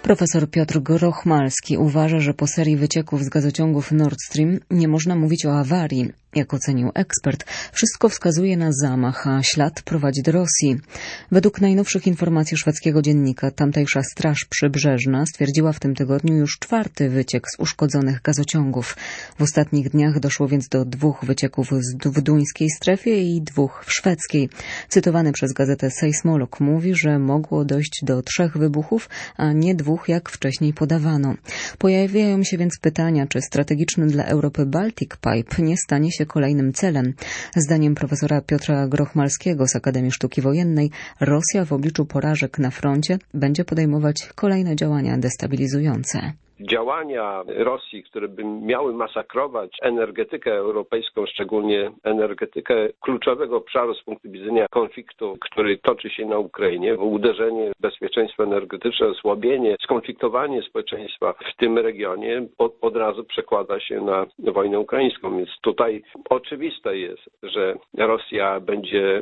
Profesor Piotr Grochmalski uważa, że po serii wycieków z gazociągów Nord Stream nie można mówić o awarii. Jak ocenił ekspert, wszystko wskazuje na zamach, a ślad prowadzi do Rosji. Według najnowszych informacji szwedzkiego dziennika tamtejsza Straż Przybrzeżna stwierdziła w tym tygodniu już 4. wyciek z uszkodzonych gazociągów. W ostatnich dniach doszło więc do 2 wycieków w duńskiej strefie i 2 w szwedzkiej. Cytowany przez gazetę Seismolog mówi, że mogło dojść do 3 wybuchów, a nie 2, jak wcześniej podawano. Pojawiają się więc pytania, czy strategiczny dla Europy Baltic Pipe nie stanie się kolejnym celem. Zdaniem profesora Piotra Grochmalskiego z Akademii Sztuki Wojennej Rosja w obliczu porażek na froncie będzie podejmować kolejne działania destabilizujące. Działania Rosji, które by miały masakrować energetykę europejską, szczególnie energetykę kluczowego obszaru z punktu widzenia konfliktu, który toczy się na Ukrainie, uderzenie w bezpieczeństwo energetyczne, osłabienie, skonfliktowanie społeczeństwa w tym regionie od razu przekłada się na wojnę ukraińską. Więc tutaj oczywiste jest, że Rosja będzie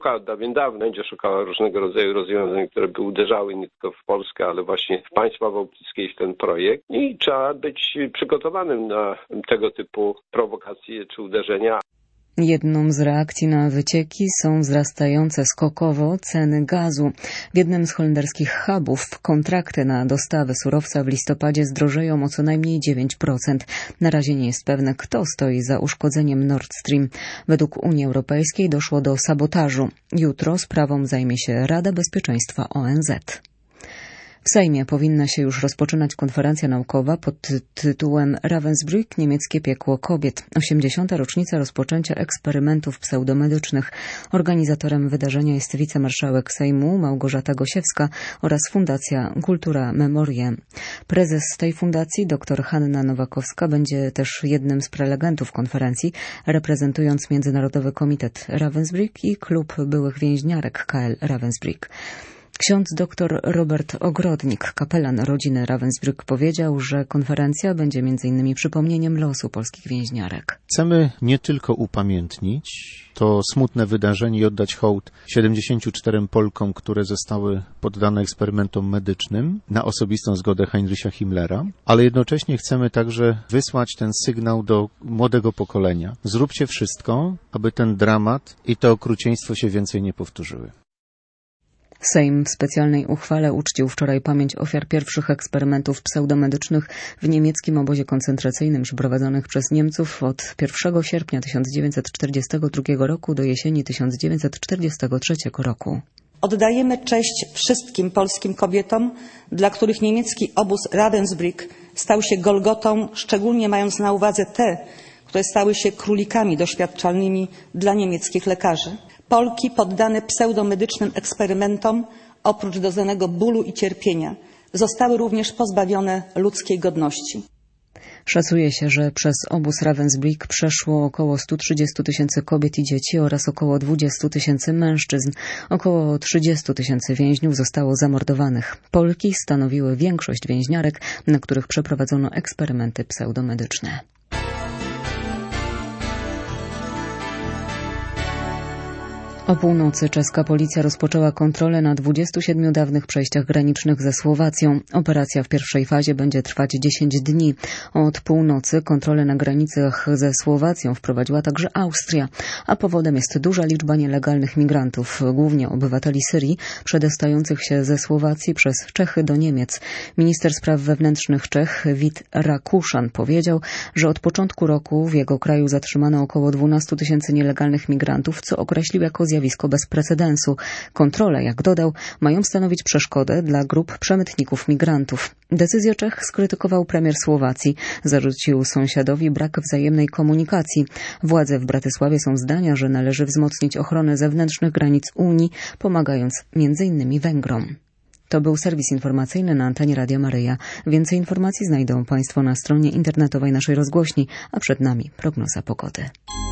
szukała różnego rodzaju rozwiązań, które by uderzały nie tylko w Polskę, ale właśnie w państwa bałtyckie i w ten projekt. I trzeba być przygotowanym na tego typu prowokacje czy uderzenia. Jedną z reakcji na wycieki są wzrastające skokowo ceny gazu. W jednym z holenderskich hubów kontrakty na dostawy surowca w listopadzie zdrożeją o co najmniej 9%. Na razie nie jest pewne, kto stoi za uszkodzeniem Nord Stream. Według Unii Europejskiej doszło do sabotażu. Jutro sprawą zajmie się Rada Bezpieczeństwa ONZ. W Sejmie powinna się już rozpoczynać konferencja naukowa pod tytułem Ravensbrück – niemieckie piekło kobiet. 80. rocznica rozpoczęcia eksperymentów pseudomedycznych. Organizatorem wydarzenia jest wicemarszałek Sejmu Małgorzata Gosiewska oraz Fundacja Kultura Memoriae. Prezes tej fundacji, dr Hanna Nowakowska, będzie też jednym z prelegentów konferencji, reprezentując Międzynarodowy Komitet Ravensbrück i Klub Byłych Więźniarek KL Ravensbrück. Ksiądz dr Robert Ogrodnik, kapelan rodziny Ravensbrück, powiedział, że konferencja będzie m.in. przypomnieniem losu polskich więźniarek. Chcemy nie tylko upamiętnić to smutne wydarzenie i oddać hołd 74 Polkom, które zostały poddane eksperymentom medycznym na osobistą zgodę Heinricha Himmlera, ale jednocześnie chcemy także wysłać ten sygnał do młodego pokolenia. Zróbcie wszystko, aby ten dramat i to okrucieństwo się więcej nie powtórzyły. Sejm w specjalnej uchwale uczcił wczoraj pamięć ofiar pierwszych eksperymentów pseudomedycznych w niemieckim obozie koncentracyjnym przeprowadzonych przez Niemców od 1 sierpnia 1942 roku do jesieni 1943 roku. Oddajemy cześć wszystkim polskim kobietom, dla których niemiecki obóz Ravensbrück stał się Golgotą, szczególnie mając na uwadze te, które stały się królikami doświadczalnymi dla niemieckich lekarzy. Polki poddane pseudomedycznym eksperymentom, oprócz doznanego bólu i cierpienia, zostały również pozbawione ludzkiej godności. Szacuje się, że przez obóz Ravensbrück przeszło około 130 000 kobiet i dzieci oraz około 20 000 mężczyzn. Około 30 000 więźniów zostało zamordowanych. Polki stanowiły większość więźniarek, na których przeprowadzono eksperymenty pseudomedyczne. O północy czeska policja rozpoczęła kontrolę na 27 dawnych przejściach granicznych ze Słowacją. Operacja w pierwszej fazie będzie trwać 10 dni. Od północy kontrolę na granicach ze Słowacją wprowadziła także Austria, a powodem jest duża liczba nielegalnych migrantów, głównie obywateli Syrii, przedostających się ze Słowacji przez Czechy do Niemiec. Minister spraw wewnętrznych Czech Vít Rakuszan powiedział, że od początku roku w jego kraju zatrzymano około 12 000 nielegalnych migrantów, co określił jako zjawisko bez precedensu. Kontrole, jak dodał, mają stanowić przeszkodę dla grup przemytników migrantów. Decyzję Czech skrytykował premier Słowacji. Zarzucił sąsiadowi brak wzajemnej komunikacji. Władze w Bratysławie są zdania, że należy wzmocnić ochronę zewnętrznych granic Unii, pomagając m.in. Węgrom. To był serwis informacyjny na antenie Radia Maryja. Więcej informacji znajdą Państwo na stronie internetowej naszej rozgłośni, a przed nami prognoza pogody.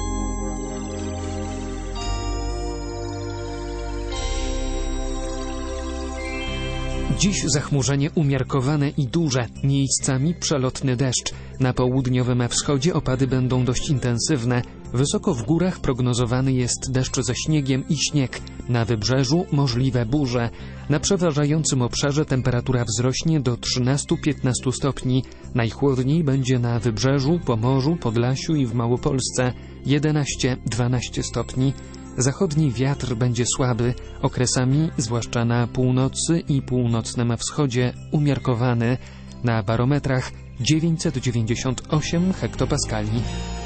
Dziś zachmurzenie umiarkowane i duże, miejscami przelotny deszcz. Na południowym wschodzie opady będą dość intensywne. Wysoko w górach prognozowany jest deszcz ze śniegiem i śnieg. Na wybrzeżu możliwe burze. Na przeważającym obszarze temperatura wzrośnie do 13-15 stopni. Najchłodniej będzie na wybrzeżu, Pomorzu, Podlasiu i w Małopolsce 11-12 stopni. Zachodni wiatr będzie słaby, okresami, zwłaszcza na północy i północnym wschodzie, umiarkowany. Na barometrach 998 hektopaskali.